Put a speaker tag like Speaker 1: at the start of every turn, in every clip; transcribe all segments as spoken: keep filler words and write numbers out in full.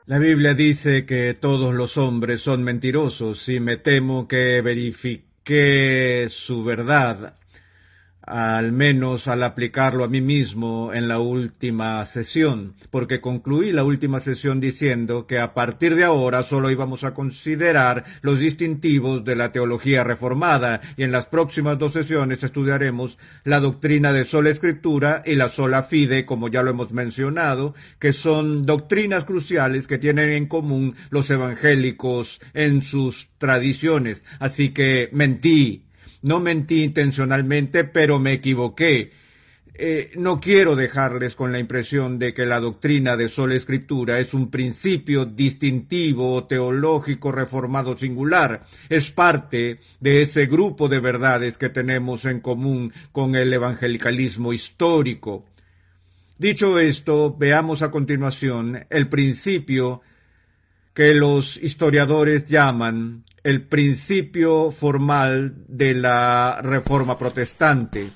Speaker 1: La Biblia dice que todos los hombres son mentirosos y me temo que verifiqué su verdad, al menos al aplicarlo a mí mismo en la última sesión, porque concluí la última sesión diciendo que a partir de ahora solo íbamos a considerar los distintivos de la teología reformada y en las próximas dos sesiones estudiaremos la doctrina de sola escritura y la sola fide, como ya lo hemos mencionado, que son doctrinas cruciales que tienen en común los evangélicos en sus tradiciones. Así que mentí. No mentí intencionalmente, pero me equivoqué. Eh, no quiero dejarles con la impresión de que la doctrina de sola escritura es un principio distintivo teológico reformado singular. Es parte de ese grupo de verdades que tenemos en común con el evangelicalismo histórico. Dicho esto, veamos a continuación el principio que los historiadores llaman el principio formal de la Reforma Protestante,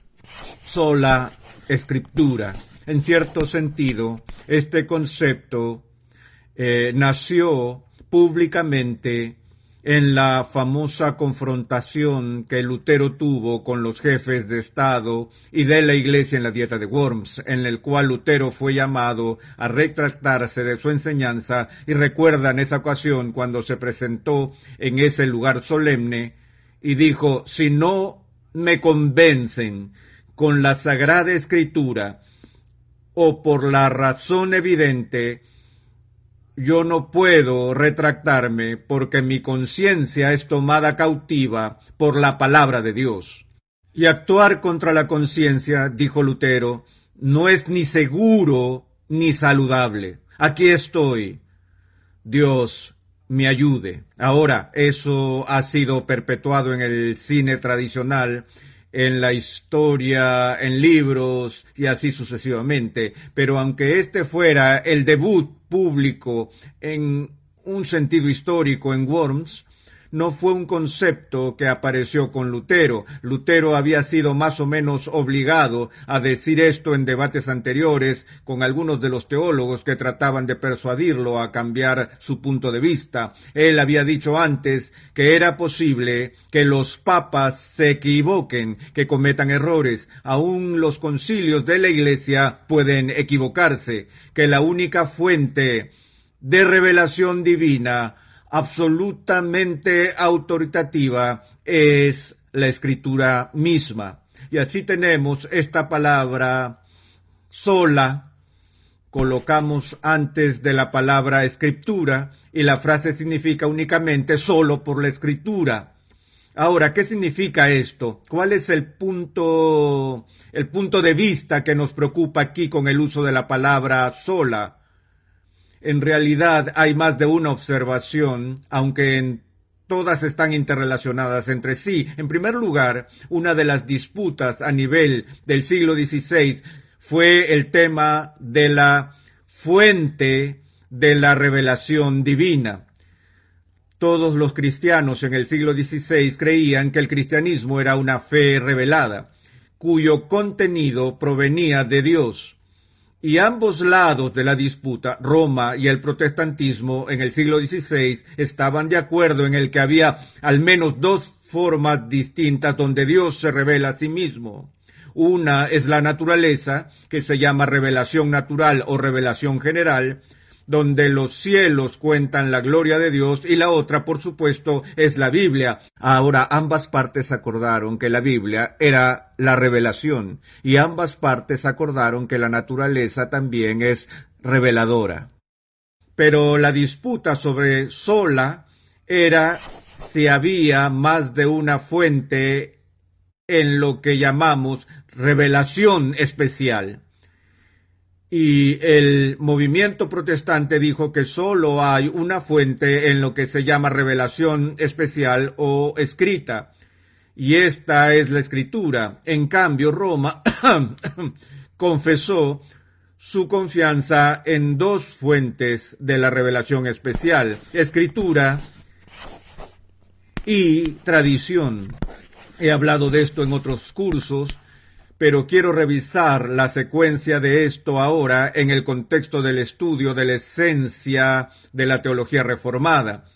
Speaker 1: sola escritura. En cierto sentido, este concepto eh, nació públicamente en la famosa confrontación que Lutero tuvo con los jefes de Estado y de la Iglesia en la Dieta de Worms, en el cual Lutero fue llamado a retractarse de su enseñanza, y recuerdan esa ocasión cuando se presentó en ese lugar solemne y dijo: si no me convencen con la Sagrada Escritura o por la razón evidente, yo no puedo retractarme porque mi conciencia es tomada cautiva por la palabra de Dios. Y actuar contra la conciencia, dijo Lutero, no es ni seguro ni saludable. Aquí estoy. Dios me ayude. Ahora, eso ha sido perpetuado en el cine tradicional, en la historia, en libros y así sucesivamente. Pero aunque este fuera el debut público en un sentido histórico en Worms, no fue un concepto que apareció con Lutero. Lutero había sido más o menos obligado a decir esto en debates anteriores con algunos de los teólogos que trataban de persuadirlo a cambiar su punto de vista. Él había dicho antes que era posible que los papas se equivoquen, que cometan errores. Aún los concilios de la Iglesia pueden equivocarse, que la única fuente de revelación divina absolutamente autoritativa es la Escritura misma. Y así tenemos esta palabra sola, colocamos antes de la palabra escritura, y la frase significa únicamente solo por la Escritura. Ahora, ¿qué significa esto? ¿Cuál es el punto, el punto de vista que nos preocupa aquí con el uso de la palabra sola? En realidad hay más de una observación, aunque en todas están interrelacionadas entre sí. En primer lugar, una de las disputas a nivel del siglo dieciséis fue el tema de la fuente de la revelación divina. Todos los cristianos en el siglo dieciséis creían que el cristianismo era una fe revelada, cuyo contenido provenía de Dios. Y ambos lados de la disputa, Roma y el protestantismo en el siglo dieciséis, estaban de acuerdo en el que había al menos dos formas distintas donde Dios se revela a sí mismo. Una es la naturaleza, que se llama revelación natural o revelación general, donde los cielos cuentan la gloria de Dios, y la otra, por supuesto, es la Biblia. Ahora, ambas partes acordaron que la Biblia era la revelación, y ambas partes acordaron que la naturaleza también es reveladora. Pero la disputa sobre sola era si había más de una fuente en lo que llamamos revelación especial. Y el movimiento protestante dijo que solo hay una fuente en lo que se llama revelación especial o escrita, y esta es la Escritura. En cambio, Roma confesó su confianza en dos fuentes de la revelación especial: Escritura y tradición. He hablado de esto en otros cursos, pero quiero revisar la secuencia de esto ahora en el contexto del estudio de la esencia de la teología reformada.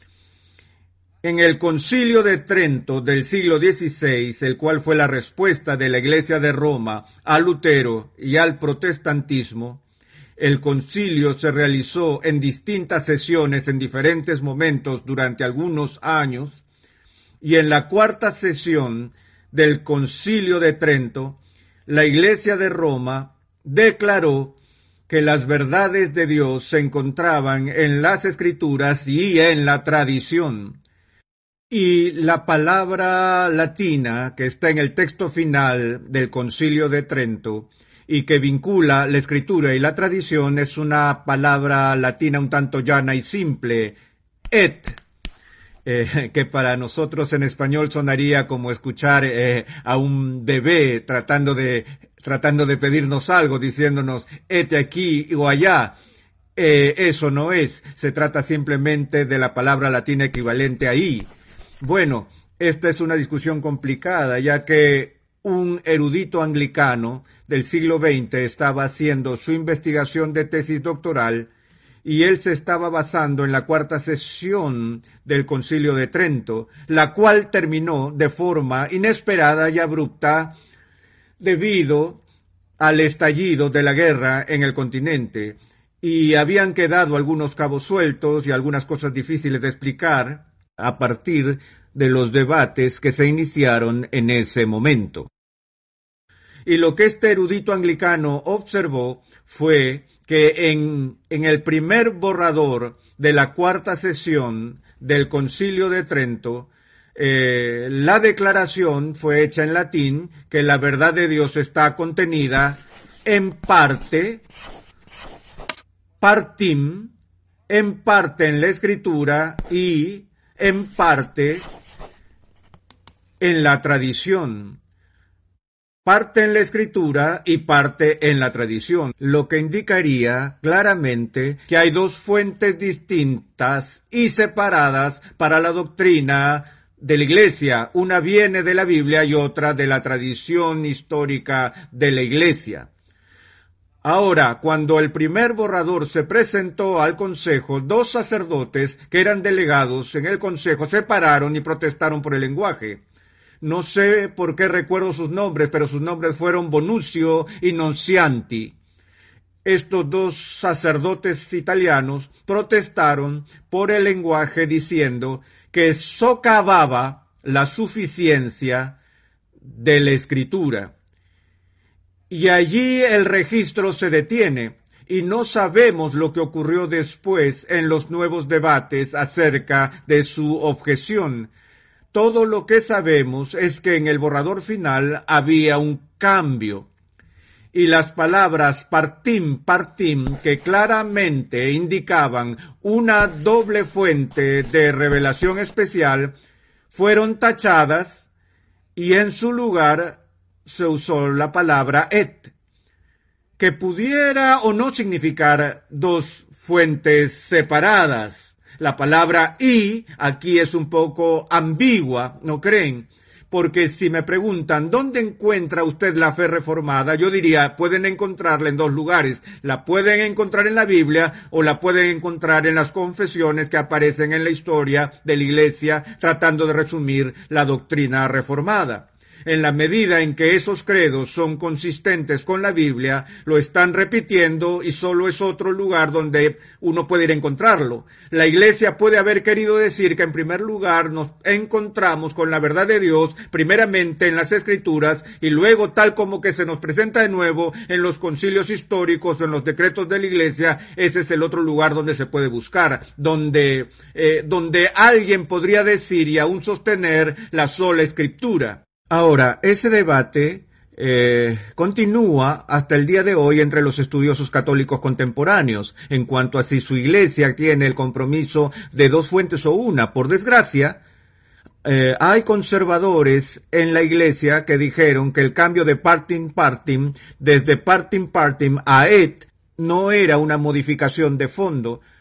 Speaker 1: En el Concilio de Trento del siglo dieciséis, el cual fue la respuesta de la Iglesia de Roma a Lutero y al protestantismo, el concilio se realizó en distintas sesiones en diferentes momentos durante algunos años, y en la cuarta sesión del Concilio de Trento, la Iglesia de Roma declaró que las verdades de Dios se encontraban en las Escrituras y en la tradición. Y la palabra latina que está en el texto final del Concilio de Trento y que vincula la Escritura y la tradición es una palabra latina un tanto llana y simple, et, eh, que para nosotros en español sonaría como escuchar eh, a un bebé tratando de tratando de pedirnos algo, diciéndonos hete aquí o allá. Eh, eso no es, se trata simplemente de la palabra latina equivalente ahí. Bueno, esta es una discusión complicada, ya que un erudito anglicano del siglo veinte estaba haciendo su investigación de tesis doctoral y él se estaba basando en la cuarta sesión del Concilio de Trento, la cual terminó de forma inesperada y abrupta debido al estallido de la guerra en el continente, y habían quedado algunos cabos sueltos y algunas cosas difíciles de explicar a partir de los debates que se iniciaron en ese momento. Y lo que este erudito anglicano observó fue que en, en el primer borrador de la cuarta sesión del Concilio de Trento, eh, la declaración fue hecha en latín, que la verdad de Dios está contenida en parte, partim, en parte en la Escritura y en parte en la tradición. Parte en la Escritura y parte en la tradición, lo que indicaría claramente que hay dos fuentes distintas y separadas para la doctrina de la Iglesia. Una viene de la Biblia y otra de la tradición histórica de la Iglesia. Ahora, cuando el primer borrador se presentó al Consejo, dos sacerdotes que eran delegados en el Consejo se pararon y protestaron por el lenguaje. No sé por qué recuerdo sus nombres, pero sus nombres fueron Bonuccio y Nunzianti. Estos dos sacerdotes italianos protestaron por el lenguaje diciendo que socavaba la suficiencia de la Escritura. Y allí el registro se detiene y no sabemos lo que ocurrió después en los nuevos debates acerca de su objeción. Todo lo que sabemos es que en el borrador final había un cambio y las palabras partim, partim, que claramente indicaban una doble fuente de revelación especial, fueron tachadas y en su lugar se usó la palabra et, que pudiera o no significar dos fuentes separadas. La palabra y aquí es un poco ambigua, ¿no creen? Porque si me preguntan, ¿dónde encuentra usted la fe reformada? Yo diría, pueden encontrarla en dos lugares. La pueden encontrar en la Biblia o la pueden encontrar en las confesiones que aparecen en la historia de la Iglesia tratando de resumir la doctrina reformada. En la medida en que esos credos son consistentes con la Biblia, lo están repitiendo y solo es otro lugar donde uno puede ir a encontrarlo. La Iglesia puede haber querido decir que en primer lugar nos encontramos con la verdad de Dios, primeramente en las Escrituras, y luego tal como que se nos presenta de nuevo en los concilios históricos o en los decretos de la Iglesia, ese es el otro lugar donde se puede buscar, donde, eh, donde alguien podría decir y aún sostener la sola Escritura. Ahora, ese debate eh, continúa hasta el día de hoy entre los estudiosos católicos contemporáneos, en cuanto a si su iglesia tiene el compromiso de dos fuentes o una. Por desgracia, eh, hay conservadores en la iglesia que dijeron que el cambio de partim partim, desde partim partim a et, no era una modificación de fondo,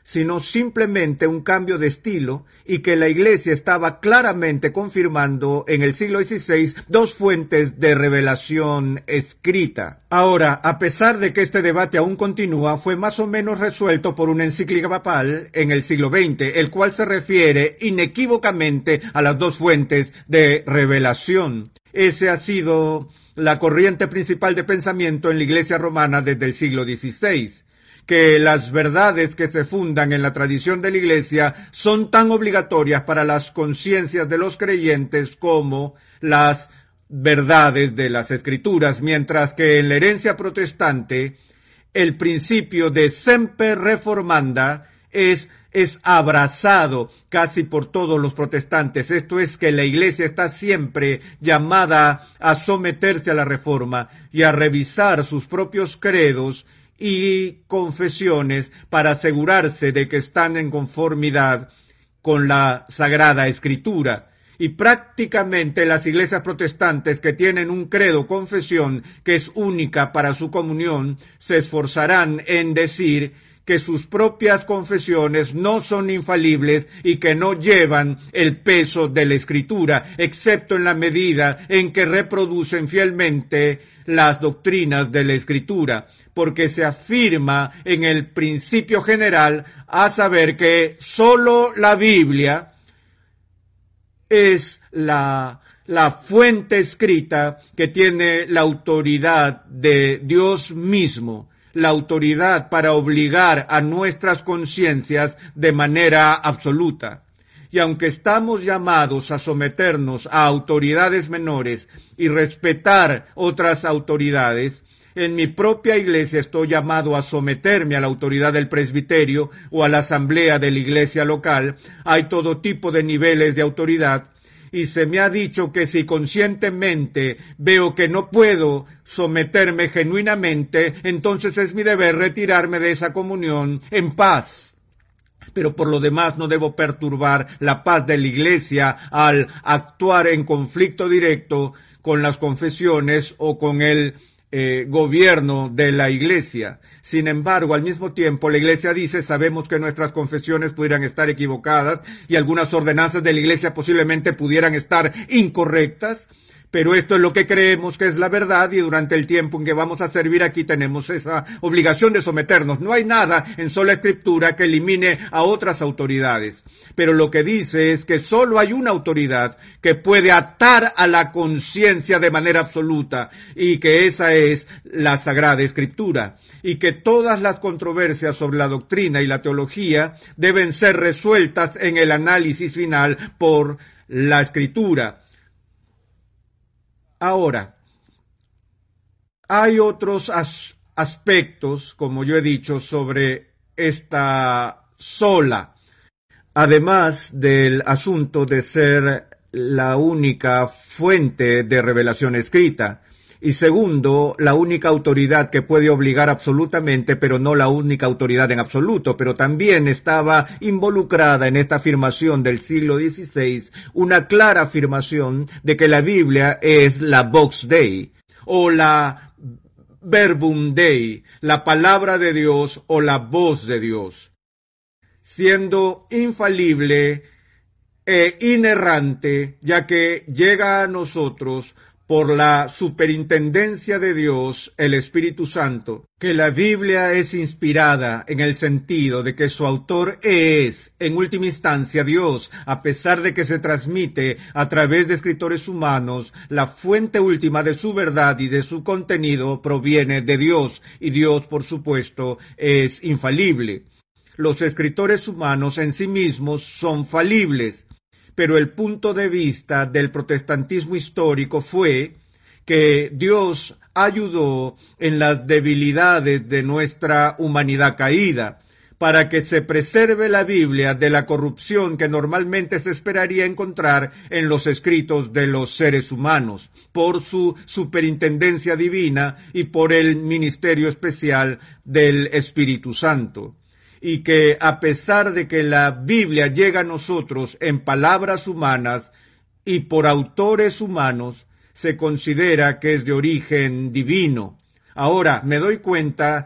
Speaker 1: sino simplemente un cambio de estilo, y que la Iglesia estaba claramente confirmando en el siglo dieciséis dos fuentes de revelación escrita. Ahora, a pesar de que este debate aún continúa, fue más o menos resuelto por una encíclica papal en el siglo veinte, el cual se refiere inequívocamente a las dos fuentes de revelación. Ese ha sido la corriente principal de pensamiento en la Iglesia romana desde el siglo dieciséis. Que las verdades que se fundan en la tradición de la Iglesia son tan obligatorias para las conciencias de los creyentes como las verdades de las Escrituras, mientras que en la herencia protestante el principio de semper reformanda es, es abrazado casi por todos los protestantes. Esto es que la Iglesia está siempre llamada a someterse a la reforma y a revisar sus propios credos y confesiones para asegurarse de que están en conformidad con la Sagrada Escritura. Y prácticamente las iglesias protestantes que tienen un credo confesión que es única para su comunión se esforzarán en decir que sus propias confesiones no son infalibles y que no llevan el peso de la Escritura, excepto en la medida en que reproducen fielmente las doctrinas de la Escritura, porque se afirma en el principio general a saber que sólo la Biblia es la, la fuente escrita que tiene la autoridad de Dios mismo, la autoridad para obligar a nuestras conciencias de manera absoluta. Y aunque estamos llamados a someternos a autoridades menores y respetar otras autoridades, en mi propia iglesia estoy llamado a someterme a la autoridad del presbiterio o a la asamblea de la iglesia local. Hay todo tipo de niveles de autoridad. Y se me ha dicho que si conscientemente veo que no puedo someterme genuinamente, entonces es mi deber retirarme de esa comunión en paz. Pero por lo demás no debo perturbar la paz de la iglesia al actuar en conflicto directo con las confesiones o con el Eh, gobierno de la iglesia. Sin embargo, al mismo tiempo, la iglesia dice, sabemos que nuestras confesiones pudieran estar equivocadas y algunas ordenanzas de la iglesia posiblemente pudieran estar incorrectas, pero esto es lo que creemos que es la verdad y durante el tiempo en que vamos a servir aquí tenemos esa obligación de someternos. No hay nada en sola escritura que elimine a otras autoridades, pero lo que dice es que solo hay una autoridad que puede atar a la conciencia de manera absoluta y que esa es la Sagrada Escritura, y que todas las controversias sobre la doctrina y la teología deben ser resueltas en el análisis final por la Escritura. Ahora, hay otros as- aspectos, como yo he dicho, sobre esta sola, además del asunto de ser la única fuente de revelación escrita, y segundo, la única autoridad que puede obligar absolutamente, pero no la única autoridad en absoluto. Pero también estaba involucrada en esta afirmación del siglo dieciséis una clara afirmación de que la Biblia es la Vox Dei, o la Verbum Dei, la palabra de Dios o la voz de Dios, siendo infalible e inerrante, ya que llega a nosotros por la superintendencia de Dios, el Espíritu Santo, que la Biblia es inspirada en el sentido de que su autor es, en última instancia, Dios, a pesar de que se transmite a través de escritores humanos, la fuente última de su verdad y de su contenido proviene de Dios, y Dios, por supuesto, es infalible. Los escritores humanos en sí mismos son falibles, pero el punto de vista del protestantismo histórico fue que Dios ayudó en las debilidades de nuestra humanidad caída, para que se preserve la Biblia de la corrupción que normalmente se esperaría encontrar en los escritos de los seres humanos, por su superintendencia divina y por el ministerio especial del Espíritu Santo. Y que a pesar de que la Biblia llega a nosotros en palabras humanas y por autores humanos, se considera que es de origen divino. Ahora, me doy cuenta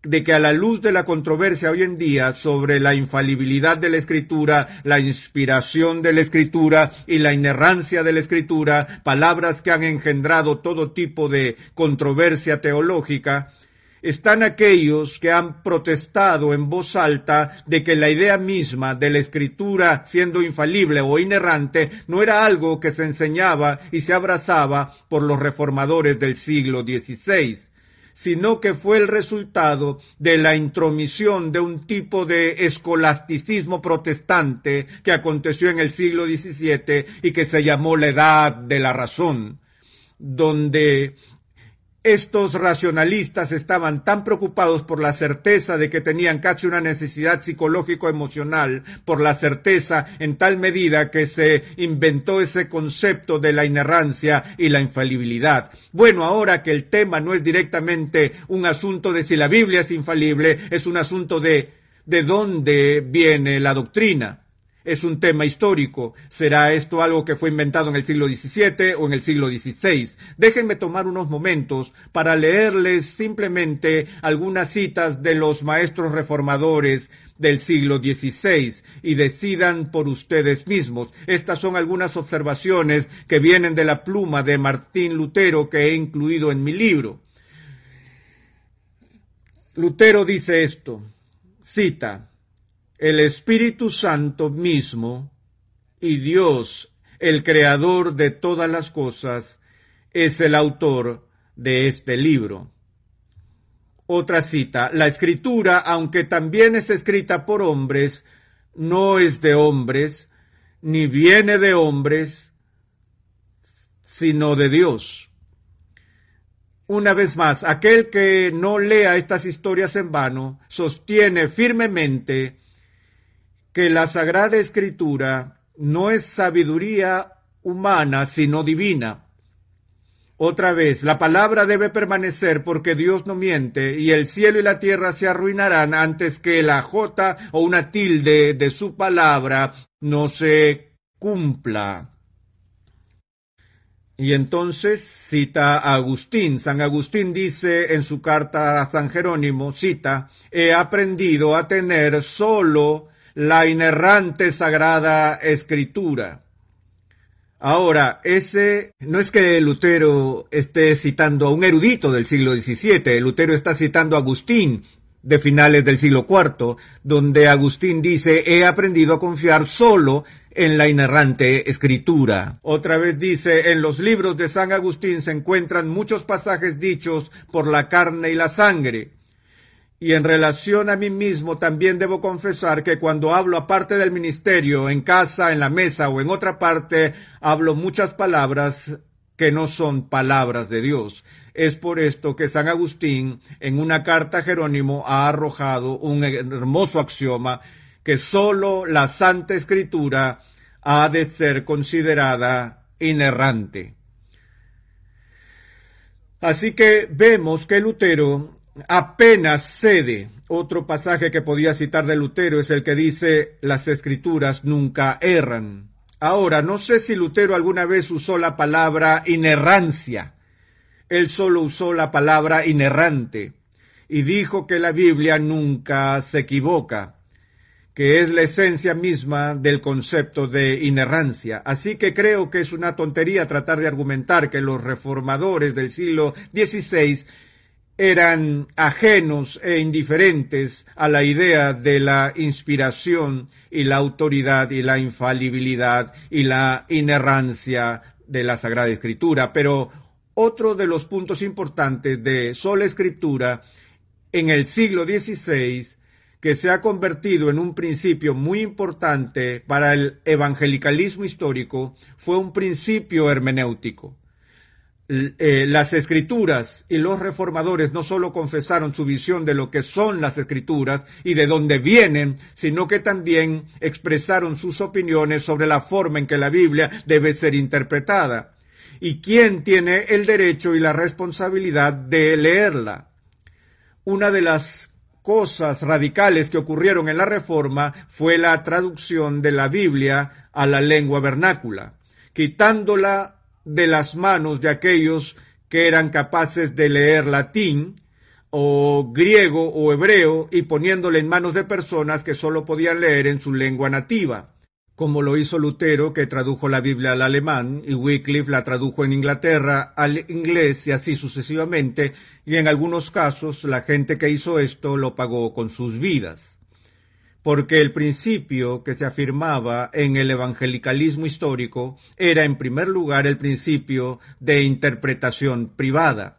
Speaker 1: de que a la luz de la controversia hoy en día sobre la infalibilidad de la Escritura, la inspiración de la Escritura y la inerrancia de la Escritura, palabras que han engendrado todo tipo de controversia teológica, están aquellos que han protestado en voz alta de que la idea misma de la Escritura siendo infalible o inerrante no era algo que se enseñaba y se abrazaba por los reformadores del siglo dieciséis, sino que fue el resultado de la intromisión de un tipo de escolasticismo protestante que aconteció en el siglo diecisiete y que se llamó la Edad de la Razón, donde estos racionalistas estaban tan preocupados por la certeza de que tenían casi una necesidad psicológico-emocional, por la certeza en tal medida que se inventó ese concepto de la inerrancia y la infalibilidad. Bueno, ahora que el tema no es directamente un asunto de si la Biblia es infalible, es un asunto de de dónde viene la doctrina. Es un tema histórico. ¿Será esto algo que fue inventado en el siglo diecisiete o en el siglo dieciséis? Déjenme tomar unos momentos para leerles simplemente algunas citas de los maestros reformadores del siglo dieciséis y decidan por ustedes mismos. Estas son algunas observaciones que vienen de la pluma de Martín Lutero que he incluido en mi libro. Lutero dice esto, cita: el Espíritu Santo mismo y Dios, el creador de todas las cosas, es el autor de este libro. Otra cita: la Escritura, aunque también es escrita por hombres, no es de hombres, ni viene de hombres, sino de Dios. Una vez más, aquel que no lea estas historias en vano, sostiene firmemente que la Sagrada Escritura no es sabiduría humana, sino divina. Otra vez, la palabra debe permanecer porque Dios no miente y el cielo y la tierra se arruinarán antes que la jota o una tilde de su palabra no se cumpla. Y entonces cita a Agustín. San Agustín dice en su carta a San Jerónimo, cita: he aprendido a tener solo la inerrante Sagrada Escritura. Ahora, ese no es que Lutero esté citando a un erudito del siglo diecisiete, Lutero está citando a Agustín de finales del siglo cuarto, donde Agustín dice: he aprendido a confiar solo en la inerrante Escritura. Otra vez dice: en los libros de San Agustín se encuentran muchos pasajes dichos por la carne y la sangre. Y en relación a mí mismo también debo confesar que cuando hablo aparte del ministerio, en casa, en la mesa o en otra parte, hablo muchas palabras que no son palabras de Dios. Es por esto que San Agustín, en una carta a Jerónimo, ha arrojado un hermoso axioma, que sólo la Santa Escritura ha de ser considerada inerrante. Así que vemos que Lutero apenas cede. Otro pasaje que podía citar de Lutero es el que dice: las Escrituras nunca erran. Ahora, no sé si Lutero alguna vez usó la palabra inerrancia. Él solo usó la palabra inerrante y dijo que la Biblia nunca se equivoca, que es la esencia misma del concepto de inerrancia. Así que creo que es una tontería tratar de argumentar que los reformadores del siglo dieciséis eran ajenos e indiferentes a la idea de la inspiración y la autoridad y la infalibilidad y la inerrancia de la Sagrada Escritura. Pero otro de los puntos importantes de sola Escritura en el siglo dieciséis, que se ha convertido en un principio muy importante para el evangelicalismo histórico, fue un principio hermenéutico. Eh, las Escrituras y los reformadores no solo confesaron su visión de lo que son las Escrituras y de dónde vienen, sino que también expresaron sus opiniones sobre la forma en que la Biblia debe ser interpretada y quién tiene el derecho y la responsabilidad de leerla. Una de las cosas radicales que ocurrieron en la Reforma fue la traducción de la Biblia a la lengua vernácula, quitándola de las manos de aquellos que eran capaces de leer latín o griego o hebreo y poniéndole en manos de personas que solo podían leer en su lengua nativa, como lo hizo Lutero, que tradujo la Biblia al alemán, y Wycliffe la tradujo en Inglaterra al inglés, y así sucesivamente, y en algunos casos la gente que hizo esto lo pagó con sus vidas. Porque el principio que se afirmaba en el evangelicalismo histórico era en primer lugar el principio de interpretación privada,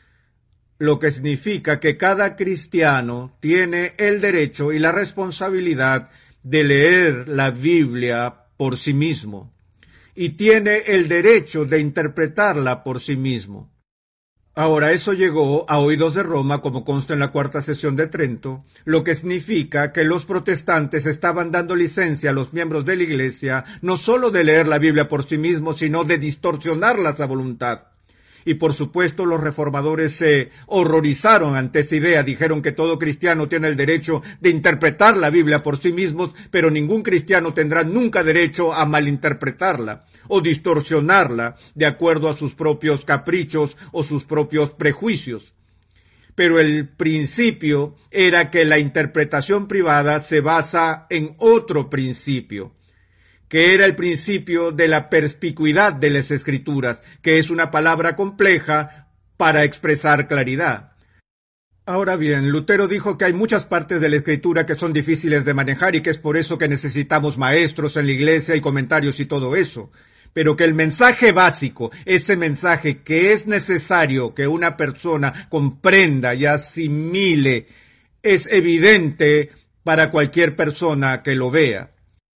Speaker 1: lo que significa que cada cristiano tiene el derecho y la responsabilidad de leer la Biblia por sí mismo, y tiene el derecho de interpretarla por sí mismo. Ahora, eso llegó a oídos de Roma, como consta en la cuarta sesión de Trento, lo que significa que los protestantes estaban dando licencia a los miembros de la Iglesia no solo de leer la Biblia por sí mismos, sino de distorsionarla a voluntad. Y por supuesto los reformadores se horrorizaron ante esa idea, dijeron que todo cristiano tiene el derecho de interpretar la Biblia por sí mismos, pero ningún cristiano tendrá nunca derecho a malinterpretarla o distorsionarla de acuerdo a sus propios caprichos o sus propios prejuicios. Pero el principio era que la interpretación privada se basa en otro principio, que era el principio de la perspicuidad de las Escrituras, que es una palabra compleja para expresar claridad. Ahora bien, Lutero dijo que hay muchas partes de la Escritura que son difíciles de manejar y que es por eso que necesitamos maestros en la iglesia y comentarios y todo eso. Pero que el mensaje básico, ese mensaje que es necesario que una persona comprenda y asimile, es evidente para cualquier persona que lo vea.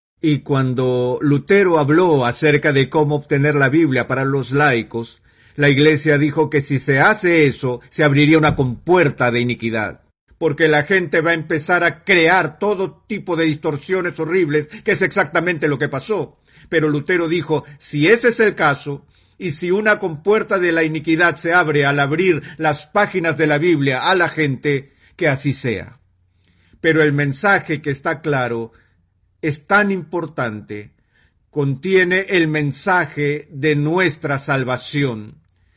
Speaker 1: Y cuando Lutero habló acerca de cómo obtener la Biblia para los laicos, la Iglesia dijo que si se hace eso, se abriría una compuerta de iniquidad, porque la gente va a empezar a crear todo tipo de distorsiones horribles, que es exactamente lo que pasó. Pero Lutero dijo, si ese es el caso, y si una compuerta de la iniquidad se abre al abrir las páginas de la Biblia a la gente, que así sea. Pero el mensaje que está claro es tan importante, contiene el mensaje de nuestra salvación.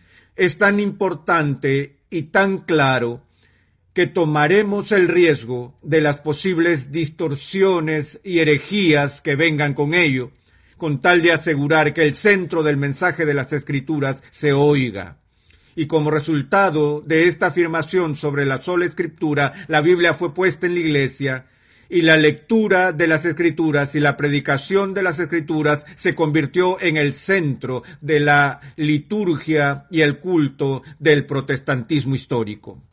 Speaker 1: Es tan importante y tan claro que tomaremos el riesgo de las posibles distorsiones y herejías que vengan con ello, con tal de asegurar que el centro del mensaje de las Escrituras se oiga. Y como resultado de esta afirmación sobre la sola Escritura, la Biblia fue puesta en la Iglesia, y la lectura de las Escrituras y la predicación de las Escrituras se convirtió en el centro de la liturgia y el culto del protestantismo histórico.